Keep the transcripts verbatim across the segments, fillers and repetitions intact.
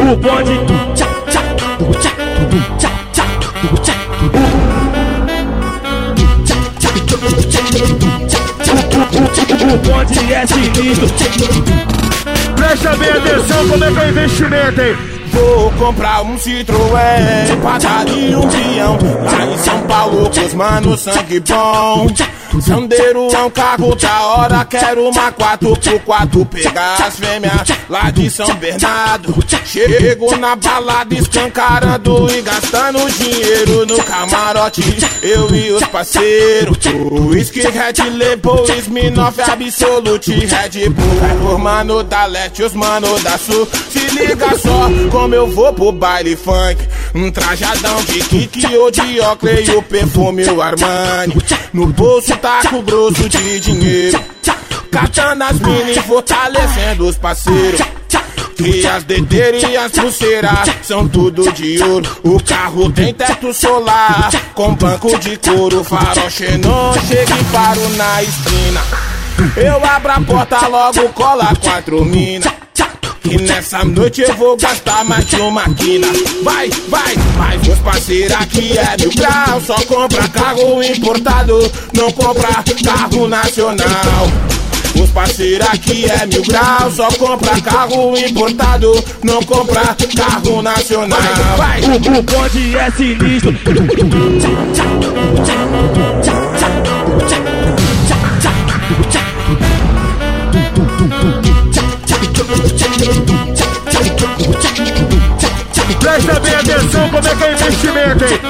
o bonde do tchá tchá, do tchá, do tchá tchá, do tchá, o bonde é sinistro. Presta bem atenção como é que é o investimento, hein? Vou comprar um Citroën, padaria um peão. Lá em São Paulo, com os manos sangue bom. Sandeiro é um carro da hora, quero uma quatro por quatro. Pegar as fêmeas lá de São Bernardo. Chego na balada escancarando e gastando dinheiro no camarote. Eu e os parceiros, Whisky, Red Label, Smirnoff, Absolute, Red Bull. Os mano da leste, os mano da sul. Se liga só como eu vou pro baile funk. Um trajadão de Kiki ou de Oakley e o perfume o Armani. No bolso taco grosso de dinheiro, catando as mini, fortalecendo os parceiros. Que as dedeiras e as pulseiras são tudo de ouro. O carro tem teto solar, com banco de couro. Farol xenon, chega e paro na esquina. Eu abro a porta, logo cola quatro mina. E nessa noite eu vou gastar mais de uma quina. Vai, vai, mas meus parceiros aqui é mil grau. Só compra carro importado, não compra carro nacional. Os parceiros aqui é mil grau. Só compra carro importado, não compra carro nacional. Vai, vai. O, o bonde é sinistro. Presta bem atenção como é que é o investimento, hein?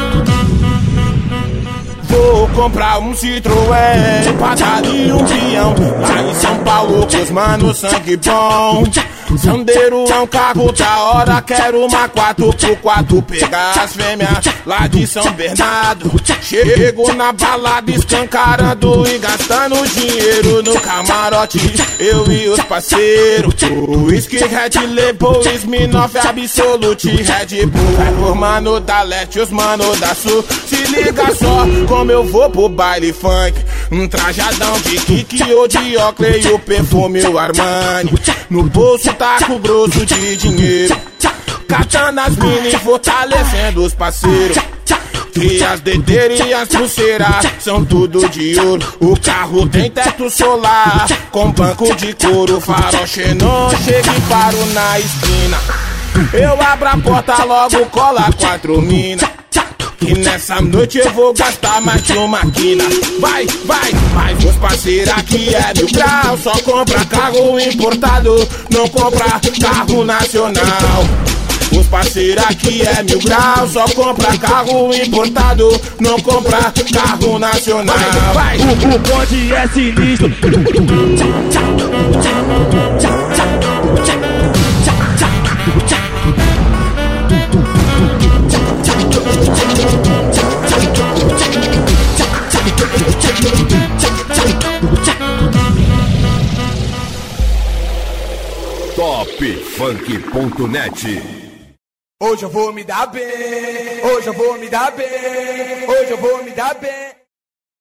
Vou comprar um Citroën, padaria um peão. Lá em São Paulo, com os manos sangue bom. Sandeiro é um carro da hora, quero uma quatro por quatro. Pegar as fêmeas lá de São Bernardo. Chego na balada escancarando e gastando dinheiro no camarote. Eu e os parceiros, Whisky, Red Label, Smirnoff, Absolute, Red Bull. Os mano da leste, os mano da sul. Se liga só como eu vou pro baile funk. Um trajadão de Kiki ou de Oakley e o perfume o Armani. No bolso taco grosso de dinheiro, catando as mini, fortalecendo os parceiros. Que as dedeiras e as pulseiras são tudo de ouro. O carro tem teto solar, com banco de couro. Farol xenon, chega e paro na esquina. Eu abro a porta, logo cola quatro mina. E nessa noite eu vou gastar mais de uma quina. Vai, vai, mas meus parceiros aqui é mil grau. Só compra carro importado, não compra carro nacional. Os parceiros aqui é mil grau. Só compra carro importado, não compra carro nacional. Vai, vai. O, o bonde é sinistro. top funk ponto net. Hoje eu vou me dar bem, hoje eu vou me dar bem, hoje eu vou me dar bem.